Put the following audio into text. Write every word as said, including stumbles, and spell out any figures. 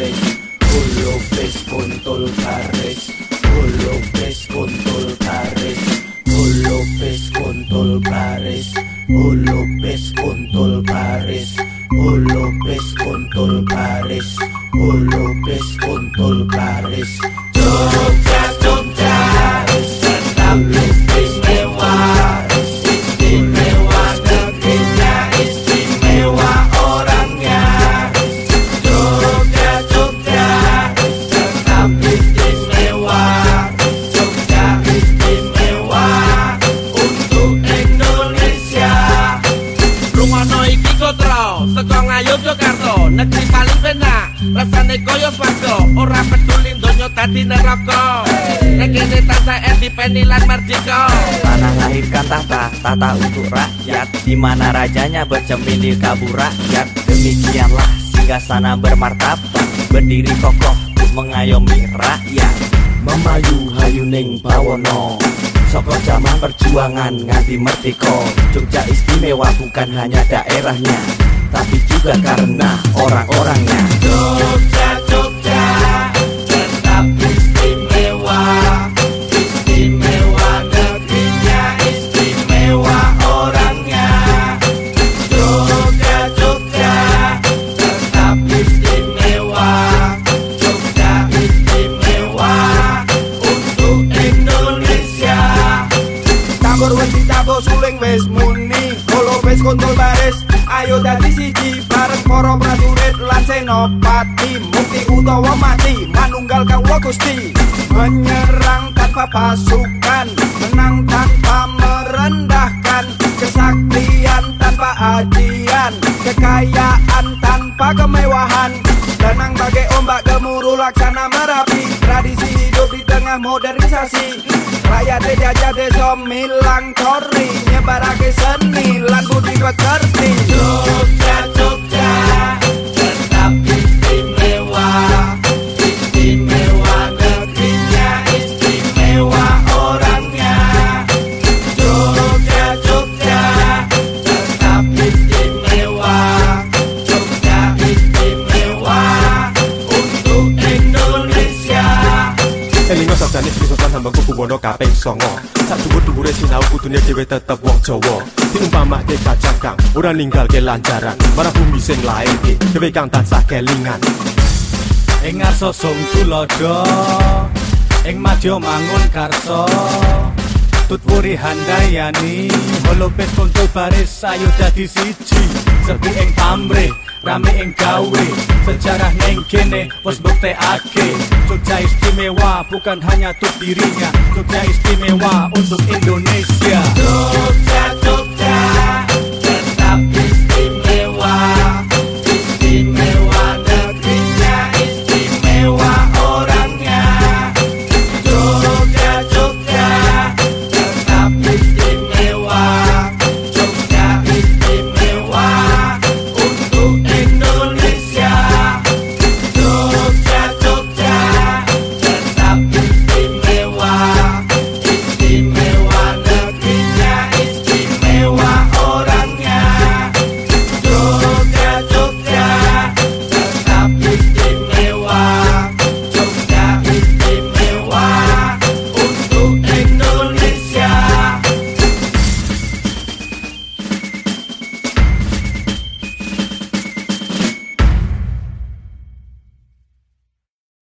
Paris, Pulau Pes kontol Paris, Pulau Pes kontol Paris, Pulau Pes kontol Paris, Pulau Pes kontol Paris, Pulau Pes kontol Paris, Pulau Pes kontol Paris. Jogja, Jogja, tetap istimewa, istimewa negerinya, istimewa orangnya. Jogja, Jogja, tetap istimewa, Jogja istimewa untuk Indonesia. Rungono iki kotro, saka Ngayogyakarta, negeri paling penak, rasane koyo swarga, ora peduli donya dadi neraka. Nek kene tansah independen lan merdeka. Tanah lahirkan tahta, tata untuk rakyat, di mana rajanya bercermin di kabur rakyat. Demikianlah singgasana bermartabat, berdiri kokoh untuk mengayomi rakyat. Memayu hayuning bawono, saka zaman perjuangan nganti merdeka. Jogja istimewa bukan hanya daerahnya, tapi juga karena orang-orangnya. Jogja, Jogja, tetap istimewa, istimewa negerinya, istimewa orangnya. Jogja, Jogja, tetap istimewa, Jogja istimewa untuk Indonesia. Tabur wis ditabur suling wis muni, Pulau Pes kontol Paris, ayo dadi siji bareng para prajurit lan senopati. Mukti utawa mati manunggal kawula Gusti, menyerang tanpa pasukan, menang tanpa merendahkan, kesaktian tanpa ajian, kekayaan tanpa kemewahan, tenang bagai ombak gemuruh laksana Merapi. Tradisi hidup di tengah modernisasi, rakyat dijajah desa milang tori, nyebarake seni lan budi pekerti. Jogja, Jogja, tetap istimewa, istimewa negerinya, istimewa orangnya. Jogja, Jogja, tetap istimewa, Jogja istimewa untuk Indonesia. Elingo sabdane Sri Sultan Hamengkubuwono Kuwono kaping songo. Sak dhuwur-dhuwure sinau kudune dhewe tetep wong Jawa. Diumpamake gajah kang ora ninggalke lancaran, marang bumi sing lairke dhewe kang tansah kelingan. Ing ngarsa sung tulodo, ing madya mangun karsa, tutwuri handayani, Pulau Pes kontol Paris, ayo dadi siji. Sepi ing pamrih, rame ing gawe, sejarah ning kene wis mbuktekake. Jogja istimewa bukan hanya untuk dirinya, Jogja istimewa untuk Indonesia. Jogja,